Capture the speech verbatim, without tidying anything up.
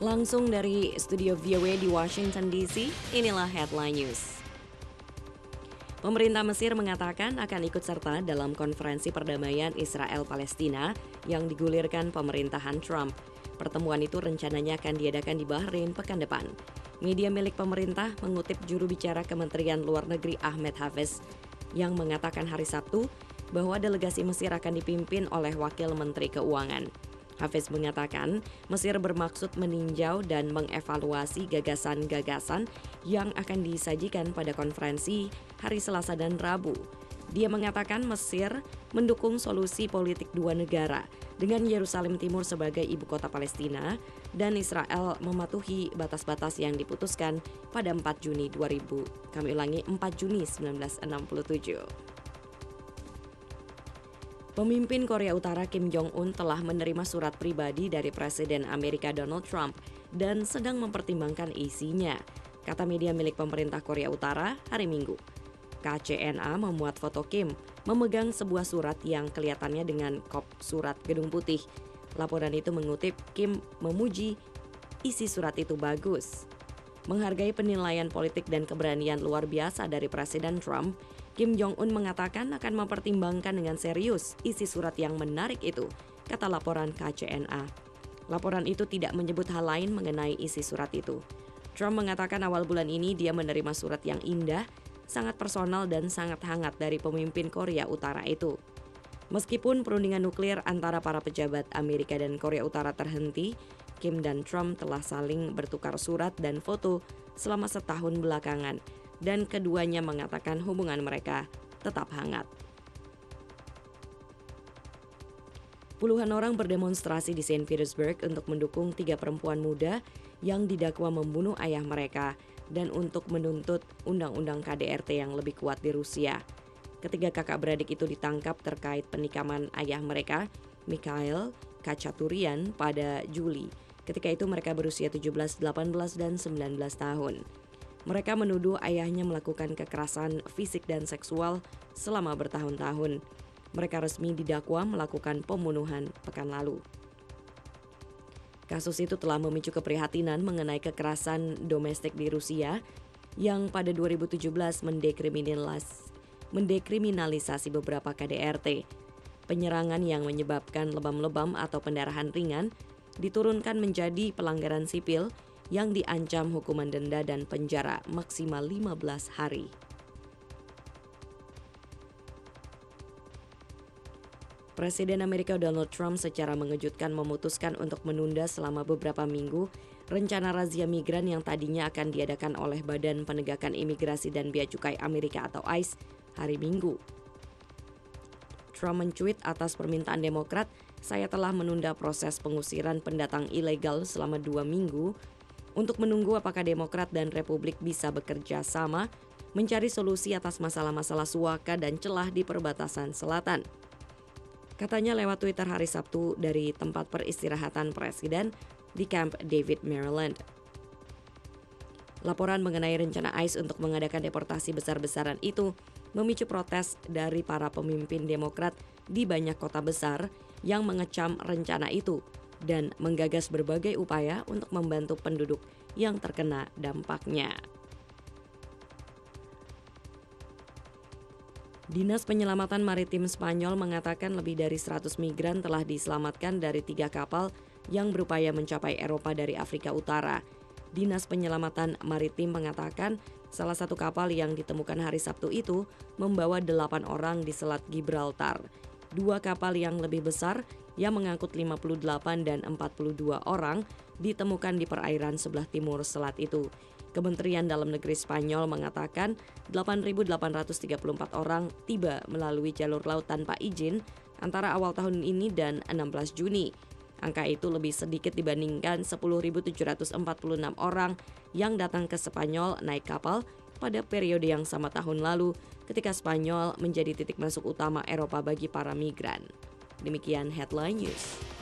Langsung dari studio V O A di Washington D C, inilah Headline News. Pemerintah Mesir mengatakan akan ikut serta dalam konferensi perdamaian Israel-Palestina yang digulirkan pemerintahan Trump. Pertemuan itu rencananya akan diadakan di Bahrain pekan depan. Media milik pemerintah mengutip juru bicara Kementerian Luar Negeri Ahmed Hafiz yang mengatakan hari Sabtu bahwa delegasi Mesir akan dipimpin oleh Wakil Menteri Keuangan. Hafiz mengatakan Mesir bermaksud meninjau dan mengevaluasi gagasan-gagasan yang akan disajikan pada konferensi hari Selasa dan Rabu. Dia mengatakan Mesir mendukung solusi politik dua negara dengan Yerusalem Timur sebagai ibu kota Palestina dan Israel mematuhi batas-batas yang diputuskan pada empat Juni dua ribu. Kami ulangi empat Juni seribu sembilan ratus enam puluh tujuh. Pemimpin Korea Utara Kim Jong-un telah menerima surat pribadi dari Presiden Amerika Donald Trump dan sedang mempertimbangkan isinya, kata media milik pemerintah Korea Utara hari Minggu. K C N A memuat foto Kim memegang sebuah surat yang kelihatannya dengan kop surat Gedung Putih. Laporan itu mengutip Kim memuji isi surat itu bagus. Menghargai penilaian politik dan keberanian luar biasa dari Presiden Trump, Kim Jong-un mengatakan akan mempertimbangkan dengan serius isi surat yang menarik itu, kata laporan K C N A. Laporan itu tidak menyebut hal lain mengenai isi surat itu. Trump mengatakan awal bulan ini dia menerima surat yang indah, sangat personal dan sangat hangat dari pemimpin Korea Utara itu. Meskipun perundingan nuklir antara para pejabat Amerika dan Korea Utara terhenti, Kim dan Trump telah saling bertukar surat dan foto selama setahun belakangan. Dan keduanya mengatakan hubungan mereka tetap hangat. Puluhan orang berdemonstrasi di Saint Petersburg untuk mendukung tiga perempuan muda yang didakwa membunuh ayah mereka dan untuk menuntut undang-undang K D R T yang lebih kuat di Rusia. Ketiga kakak beradik itu ditangkap terkait penikaman ayah mereka, Mikhail Khachaturian, pada Juli. Ketika itu mereka berusia tujuh belas, delapan belas, dan sembilan belas tahun. Mereka menuduh ayahnya melakukan kekerasan fisik dan seksual selama bertahun-tahun. Mereka resmi didakwa melakukan pembunuhan pekan lalu. Kasus itu telah memicu keprihatinan mengenai kekerasan domestik di Rusia yang pada dua ribu tujuh belas mendekriminalis, mendekriminalisasi beberapa K D R T. Penyerangan yang menyebabkan lebam-lebam atau pendarahan ringan diturunkan menjadi pelanggaran sipil yang diancam hukuman denda dan penjara maksimal lima belas hari. Presiden Amerika Donald Trump secara mengejutkan memutuskan untuk menunda selama beberapa minggu rencana razia migran yang tadinya akan diadakan oleh Badan Penegakan Imigrasi dan Bea Cukai Amerika atau I C E hari Minggu. Trump mencuit atas permintaan Demokrat, "Saya telah menunda proses pengusiran pendatang ilegal selama dua minggu untuk menunggu apakah Demokrat dan Republik bisa bekerja sama mencari solusi atas masalah-masalah suaka dan celah di perbatasan selatan." Katanya lewat Twitter hari Sabtu dari tempat peristirahatan Presiden di Camp David, Maryland. Laporan mengenai rencana I C E untuk mengadakan deportasi besar-besaran itu memicu protes dari para pemimpin Demokrat di banyak kota besar yang mengecam rencana itu dan menggagas berbagai upaya untuk membantu penduduk yang terkena dampaknya. Dinas Penyelamatan Maritim Spanyol mengatakan lebih dari seratus migran telah diselamatkan dari tiga kapal yang berupaya mencapai Eropa dari Afrika Utara. Dinas Penyelamatan Maritim mengatakan salah satu kapal yang ditemukan hari Sabtu itu membawa delapan orang di Selat Gibraltar. Dua kapal yang lebih besar yang mengangkut lima puluh delapan dan empat puluh dua orang ditemukan di perairan sebelah timur selat itu. Kementerian Dalam Negeri Spanyol mengatakan delapan ribu delapan ratus tiga puluh empat orang tiba melalui jalur laut tanpa izin antara awal tahun ini dan enam belas Juni. Angka itu lebih sedikit dibandingkan sepuluh ribu tujuh ratus empat puluh enam orang yang datang ke Spanyol naik kapal pada periode yang sama tahun lalu ketika Spanyol menjadi titik masuk utama Eropa bagi para migran. Demikian Headline News.